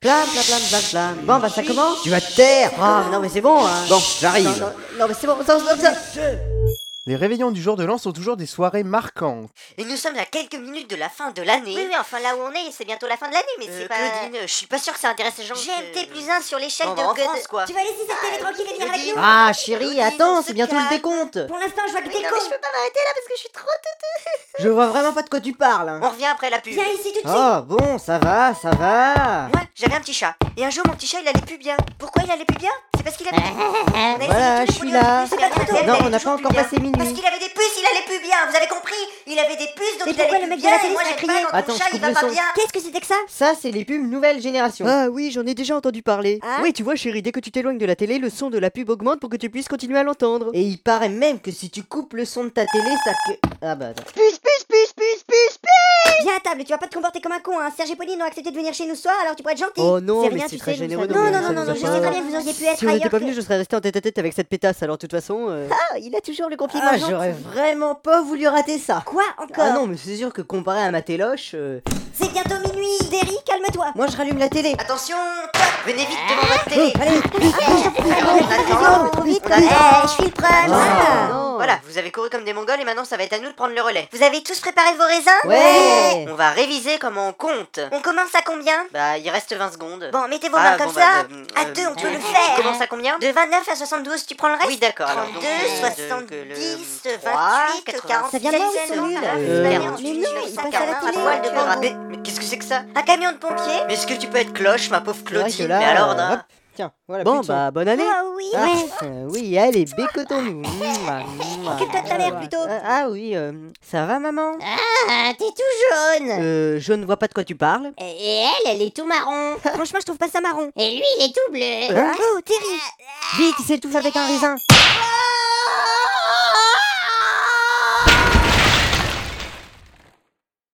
Plam, plam, plam, plam, plam. Bon, bah ça commence. Tu vas te taire. Ah, non, mais c'est bon, hein. Bon, j'arrive. Non, mais c'est bon, ça. Les réveillons du jour de l'an sont toujours des soirées marquantes. Et nous sommes à quelques minutes de la fin de l'année. Oui, enfin là où on est, c'est bientôt la fin de l'année, mais c'est pas... Claudine, je suis pas sûre que ça intéresse les gens. GMT plus 1 sur l'échelle Non, de mais en God. France, quoi. Tu vas laisser cette télé tranquille et venir avec nous? Ah, chérie, Claudine, attends, on c'est se bientôt le calme. décompte. Pour l'instant, je vois que Mais t'es non, con. mais je peux pas m'arrêter là parce que je suis trop Je vois vraiment pas de quoi tu parles. On revient après la pub. Viens ici tout de suite. Oh, bon, ça va. Moi, j'avais un petit chat. Et un jour, mon petit chat, il allait plus bien. Pourquoi il allait plus bien? C'est parce qu'il avait... On a essayé Voilà, tous je les suis boulots, là. c'est pas trop tôt. Non, Il on n'a allait pas toujours encore plus bien. passé minuit. Parce qu'il avait des puces, il allait plus bien. Vous avez compris? Il avait des puces, donc Mais il allait pourquoi plus le mec de bien. la télé Et moi, s'est j'aime crié? pas quand Attends, mon je chat, coupe il va le pas son. bien. Qu'est-ce que c'était que ça? Ça, c'est les pubs nouvelle génération. Ah oui, j'en ai déjà entendu parler. Ah. Oui, tu vois chérie, dès que tu t'éloignes de la télé, le son de la pub augmente pour que tu puisses continuer à l'entendre. Et il paraît même que si tu coupes le son de ta télé, ça que... Ah bah attends. Viens à table, tu vas pas te comporter comme un con, hein. Serge et Pauline ont accepté de venir chez nous ce soir, alors tu pourrais être gentil. Oh non, mais rien, c'est tu très sais, nous, généreux ça de nous- nous, Non, ça non, non, nous non, a je pas- sais très bien que vous auriez pu être Si on n'était ailleurs pas que- venu, je serais resté en tête à tête avec cette pétasse, alors de toute façon... Ah, il a toujours le compliment Ah, gentil. j'aurais vraiment pas voulu rater ça. Quoi encore? Ah non, mais c'est sûr que comparé à ma téloche... C'est bientôt minuit. Derry, calme-toi. Moi, je rallume la télé. Attention, top, venez vite devant votre télé. Non, trop vite, je suis le prime. Ah, non. Voilà, vous avez couru comme des mongols et maintenant ça va être à nous de prendre le relais. Vous avez tous préparé vos raisins? Ouais. On va réviser comment on compte. On commence à combien? Bah, il reste 20 secondes. Bon, mettez vos Ah, mains comme bon, ça. bah, À deux, on peut le On faire. commence à combien? De 29 à 72, tu prends le reste? Oui, d'accord. alors, 32, donc, 70, 28, 80, 40. Ça vient de moi ou ils sont nuls? Euh, Mais non, il passe à la télé. poil de gras. Mais qu'est-ce que c'est que ça? Un camion de pompiers? Mais est-ce que tu peux être cloche, ma pauvre C'est vrai que Claudine? là, Mais alors, hop, tiens, voilà. Bon, plus de son. bah, bonne année. Ah oui, Ah, ouais. oui, allez, bécotons-nous. Occupe-toi de ta mère, plutôt. Ah oui, ça va maman? Ah, t'es tout jaune. Je ne vois pas de quoi tu parles. Et elle est tout marron. Franchement, je trouve pas ça marron. Et lui, il est tout bleu. Hein? Oh, Terry. Vite, il s'étouffe avec un raisin.